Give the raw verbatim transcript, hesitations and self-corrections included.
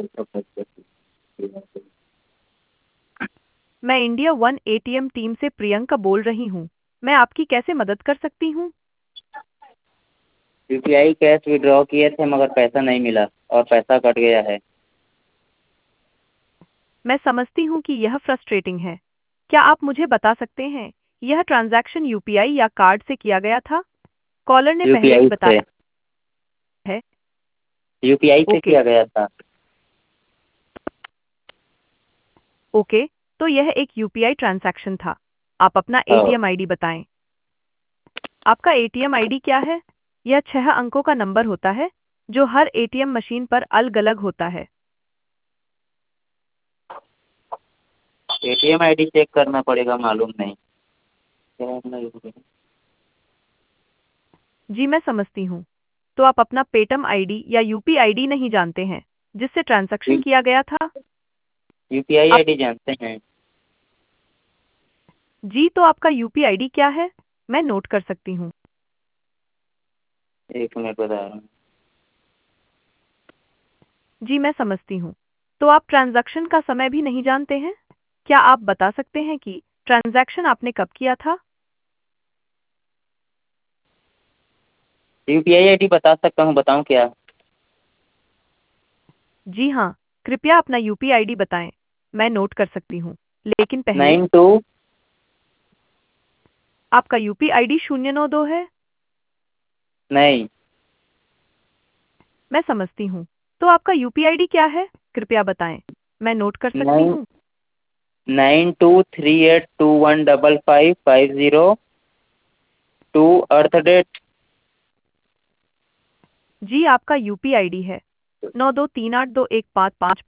मैं India one ATM team से प्रियंका बोल रही हूँ। मैं आपकी कैसे मदद कर सकती हूँ? यूपीआई कैश विड्रॉ किए थे मगर पैसा नहीं मिला और पैसा कट गया है। मैं समझती हूँ कि यह फ्रस्ट्रेटिंग है। क्या आप मुझे बता सकते हैं यह ट्रांजैक्शन यूपीआई या कार्ड से किया गया था? कॉलर ने पहले ही यूपीआई से बताया है। यूपीआई से ओके किया गया था। ओके, तो यह एक यूपीआई ट्रांजैक्शन था। आप अपना हाँ। एटीएम आईडी बताएं। आपका एटीएम आईडी क्या है? यह छह अंकों का नंबर होता है जो हर एटीएम मशीन पर अलग-अलग होता है। एटीएम आईडी चेक करना पड़ेगा, मालूम नहीं। जी मैं समझती हूँ। तो आप अपना पेटीएम आईडी या यूपी आईडी नहीं जानते हैं जिससे ट्रांजैक्शन किया गया था? यूपीआई आप आईडी जानते हैं। जी तो आपका यूपी आईडी क्या है? मैं नोट कर सकती हूँ। एक मिनट बता रहा हूँ। जी मैं समझती हूँ। तो आप ट्रांजैक्शन का समय भी नहीं जानते हैं? क्या आप बता सकते हैं कि ट्रांजैक्शन आपने कब किया था? यूपीआई आईडी बता सकता हूँ, बताऊँ क्या? जी हाँ, कृपया अपना यूपी आईडी बताएं। मैं नोट कर सकती हूँ। लेकिन पहले नाइन टू आपका यूपी आईडी शून्य नौ दो है? नहीं। मैं समझती हूँ। तो आपका यूपी आईडी क्या है? कृपया बताएं। मैं नोट कर सकती नाइन हूँ। Nine two three eight two one double five five zero two birth date. जी आपका यूपी आईडी है नौ दो तीन आठ दो एक पाँच पाँच